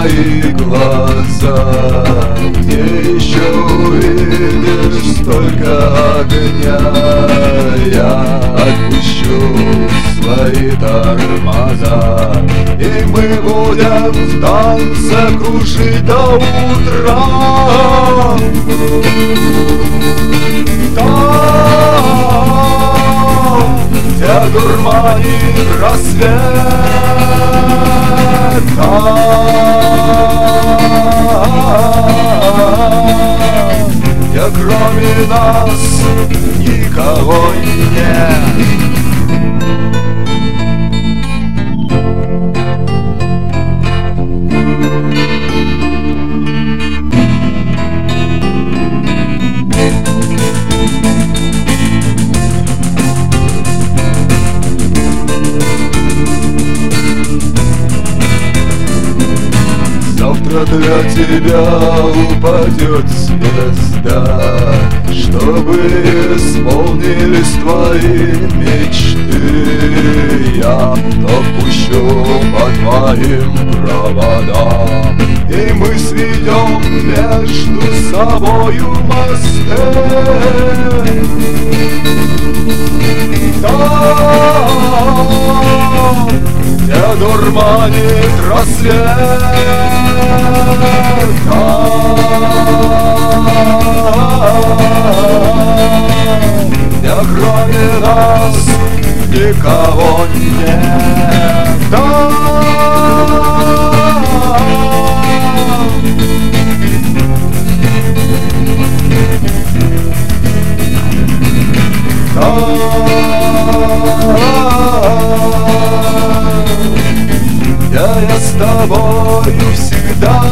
твои глаза, где еще увидишь столько огня. Я отпущу свои тормоза, и мы будем в танце кружить до утра. Там, где дурманит рассвет, где кроме нас никого нет. Завтра для тебя упадет звезда, чтобы исполнились твои мечты. Я допущу по твоим проводам, и мы сведем между собою мосты. Там, где дурманит рассвет, где кроме нас никого нет. Я с тобою всегда.